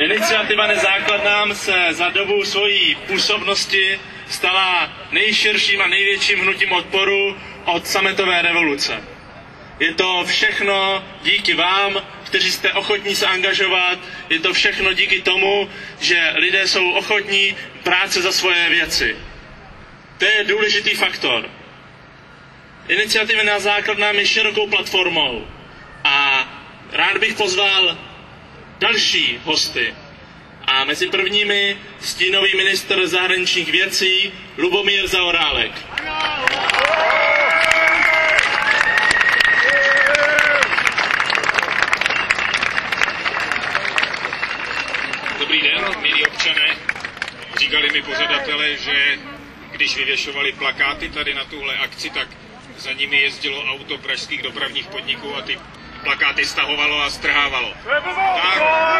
Iniciativa Nezákladnám se za dobu svojí působnosti stala nejširším a největším hnutím odporu od sametové revoluce. Je to všechno díky vám, kteří jste ochotní se angažovat, je to všechno díky tomu, že lidé jsou ochotní brát se za svoje věci. To je důležitý faktor. Iniciativa Nezákladnám je širokou platformou a rád bych pozval další hosty. A mezi prvními stínový ministr zahraničních věcí Lubomír Zaorálek. Dobrý den, milí občané. Říkali mi pořadatelé, že když vyvěšovali plakáty tady na tuhle akci, tak za nimi jezdilo auto pražských dopravních podniků a ty plakáty stahovalo a strhávalo. Tak,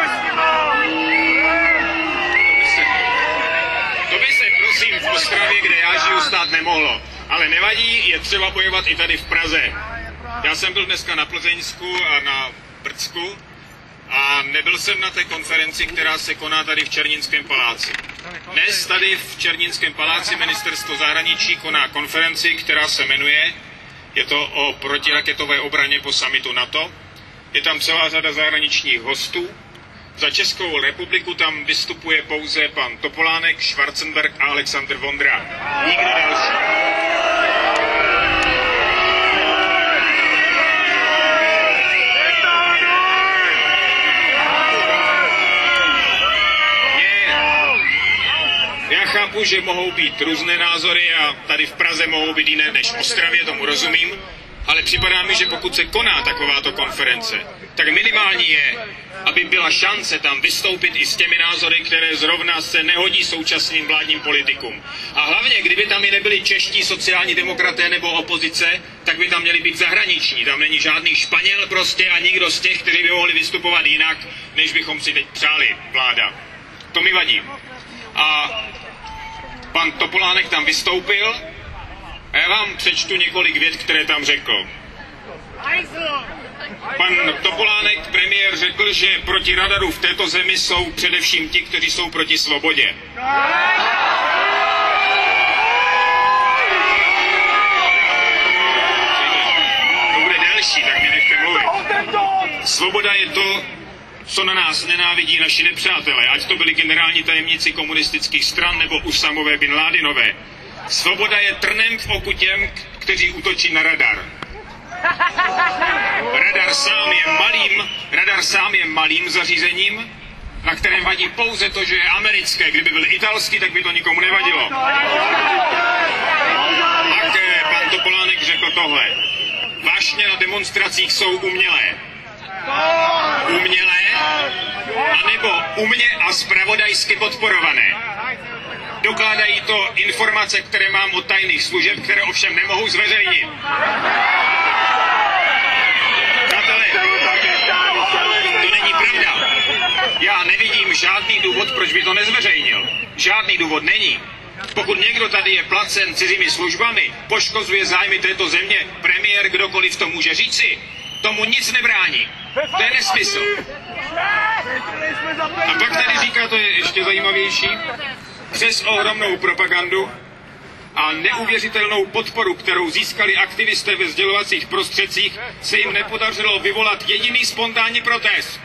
to by se prosím v Ostravě, kde já žiju, stát nemohlo. Ale nevadí, je třeba bojovat i tady v Praze. Já jsem byl dneska na Plzeňsku a na Brdsku a nebyl jsem na té konferenci, která se koná tady v Černínském paláci. Dnes tady v Černínském paláci Ministerstvo zahraničí koná konferenci, která se jmenuje, je to o protiraketové obraně po summitu NATO. Je tam celá řada zahraničních hostů. Za Českou republiku tam vystupuje pouze pan Topolánek, Schwarzenberg a Alexandr Vondra. Nikdo další. Já chápu, že mohou být různé názory a tady v Praze mohou být jiné než v Ostravě, tomu rozumím, ale připadá mi, že pokud se koná takováto konference, tak minimální je, aby byla šance tam vystoupit i s těmi názory, které zrovna se nehodí současným vládním politikům. A hlavně, kdyby tam i nebyli čeští sociální demokraté nebo opozice, tak by tam měli být zahraniční. Tam není žádný Španěl prostě a nikdo z těch, kteří by mohli vystupovat jinak, než bychom si teď přáli, vláda. To mi vadí. A pan Topolánek tam vystoupil a já vám přečtu několik vět, které tam řekl. Pan Topolánek, premiér, řekl, že proti radaru v této zemi jsou především ti, kteří jsou proti svobodě. To bude delší, tak mě nechte mluvit. Svoboda je to, co na nás nenávidí naši nepřátelé, ať to byli generální tajemníci komunistických stran nebo Usamové bin Ládinové. Svoboda je trnem v oku těm, kteří útočí na radar. Radar sám je malým zařízením, na kterém vadí pouze to, že je americké. Kdyby byl italský, tak by to nikomu nevadilo. Tak pan Topolánek řekl tohle. Vášně na demonstracích jsou umělé. Umělé, anebo umě a zpravodajsky podporované. Dokládají to informace, které mám od tajných služeb, které ovšem nemohu zveřejnit. Přátelé, to není pravda. Já nevidím žádný důvod, proč by to nezveřejnil. Žádný důvod není. Pokud někdo tady je placen cizími službami, poškozuje zájmy této země, premiér, kdokoliv to může říci, tomu nic nebrání. To je nesmysl. A pak tady říká, to je ještě zajímavější, přes ohromnou propagandu a neuvěřitelnou podporu, kterou získali aktivisté ve sdělovacích prostředcích, se jim nepodařilo vyvolat jediný spontánní protest.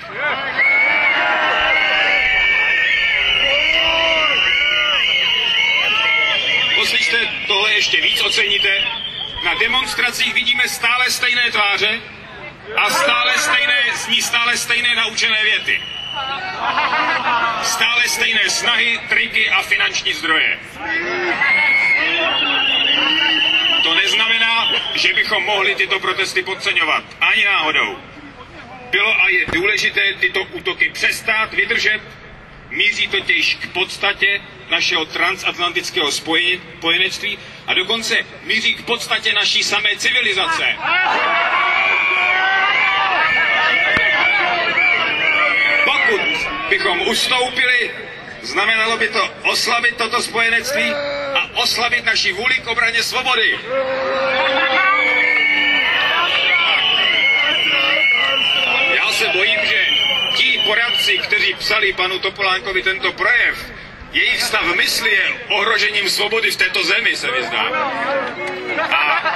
Poslyšte, tohle ještě víc oceníte. Na demonstracích vidíme stále stejné tváře a stále stejné naučené věty. Stále stejné snahy, triky a finanční zdroje. To neznamená, že bychom mohli tyto protesty podceňovat. Ani náhodou. Bylo a je důležité tyto útoky přestát, vydržet. Míří totiž k podstatě našeho transatlantického spojenectví a dokonce míří k podstatě naší samé civilizace. Pokud bychom ustoupili, znamenalo by to oslabit toto spojenectví a oslabit naši vůli k obraně svobody. Já se bojím, že ti poradci, kteří psali panu Topolánkovi tento projev, jejich stav mysli je ohrožením svobody v této zemi, se mi zdá. A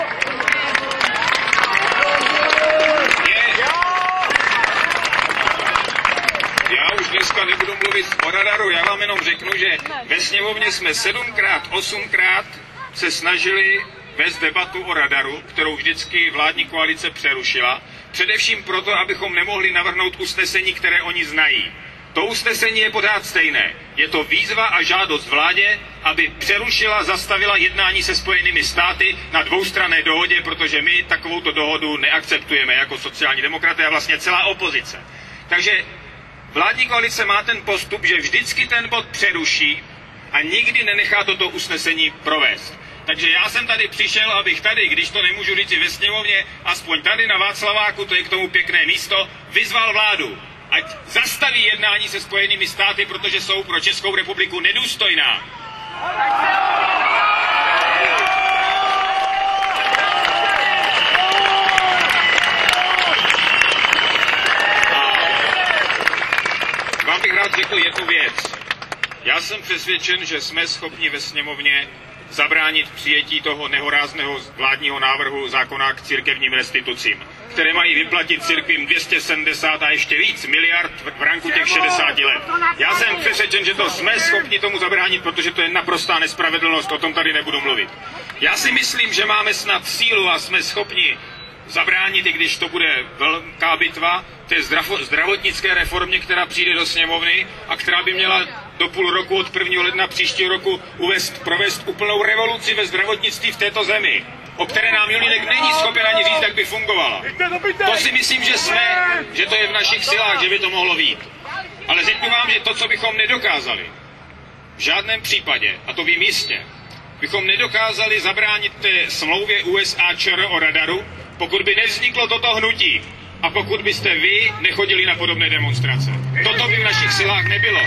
já už dneska nebudu mluvit o radaru, já vám jenom řeknu, že ve sněmovně jsme 7krát, 8krát se snažili vést debatu o radaru, kterou vždycky vládní koalice přerušila, především proto, abychom nemohli navrhnout usnesení, které oni znají. To usnesení je pořád stejné. Je to výzva a žádost vládě, aby přerušila, zastavila jednání se Spojenými státy na dvoustranné dohodě, protože my takovouto dohodu neakceptujeme jako sociální demokraté a vlastně celá opozice. Takže vládní koalice má ten postup, že vždycky ten bod přeruší a nikdy nenechá toto usnesení provést. Takže já jsem tady přišel, abych tady, když to nemůžu říct i ve sněmovně, aspoň tady na Václaváku, to je k tomu pěkné místo, vyzval vládu, ať zastaví jednání se Spojenými státy, protože jsou pro Českou republiku nedůstojná. Vám bych rád řekl jednu věc. Já jsem přesvědčen, že jsme schopni ve sněmovně zabránit přijetí toho nehorázného vládního návrhu zákona k církevním restitucím, které mají vyplatit církvím 270 a ještě víc miliard v ranku těch 60 let. Já jsem přesvědčen, že to jsme schopni tomu zabránit, protože to je naprostá nespravedlnost, o tom tady nebudu mluvit. Já si myslím, že máme snad sílu a jsme schopni zabránit, i když to bude velká bitva, té zdravotnické reformě, která přijde do sněmovny a která by měla do půl roku od 1. ledna příštího roku provést úplnou revoluci ve zdravotnictví v této zemi, o které nám Julínek není schopen ani říct, jak by fungovala. To si myslím, že to je v našich silách, že by to mohlo být. Ale řeknu vám, že to, co bychom nedokázali, v žádném případě, a to vím jistě, bychom nedokázali zabránit té smlouvě USA-ČR o radaru, pokud by nevzniklo toto hnutí a pokud byste vy nechodili na podobné demonstrace. Toto by v našich silách nebylo.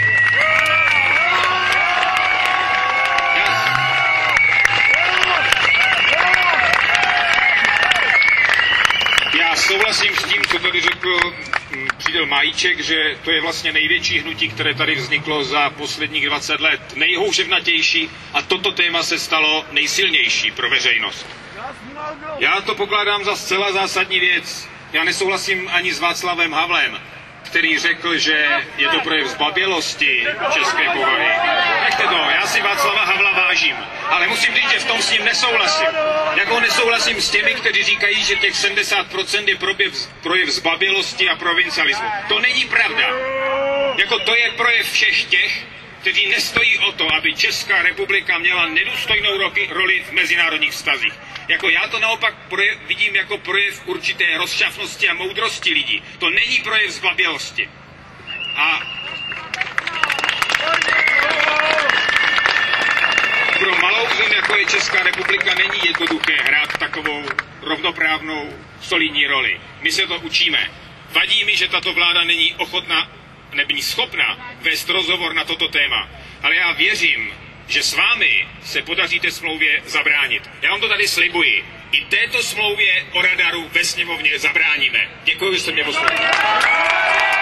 Já souhlasím s tím, co tady řekl přítel Majíček, že to je vlastně největší hnutí, které tady vzniklo za posledních 20 let. Nejhouževnatější a toto téma se stalo nejsilnější pro veřejnost. Já to pokládám za zcela zásadní věc. Já nesouhlasím ani s Václavem Havlem, který řekl, že je to projev zbabělosti české povahy. Nechte to, já si Václava Havla vážím, ale musím říct, že v tom s ním nesouhlasím. Jako nesouhlasím s těmi, kteří říkají, že těch 70% je projev zbabělosti a provincialismu. To není pravda. Jako to je projev všech těch, kteří nestojí o to, aby Česká republika měla nedůstojnou roli v mezinárodních vztazích. Jako já to naopak vidím jako projev určité rozšafnosti a moudrosti lidí. To není projev zbabělosti. A pro malou zem, jako je Česká republika, není jednoduché hrát takovou rovnoprávnou solidní roli. My se to učíme. Vadí mi, že tato vláda není ochotná, není schopna vést rozhovor na toto téma. Ale já věřím, že s vámi se podaří té smlouvě zabránit. Já vám to tady slibuji. I této smlouvě o radaru ve sněmovně zabráníme. Děkuji, že jste mě poslouchali.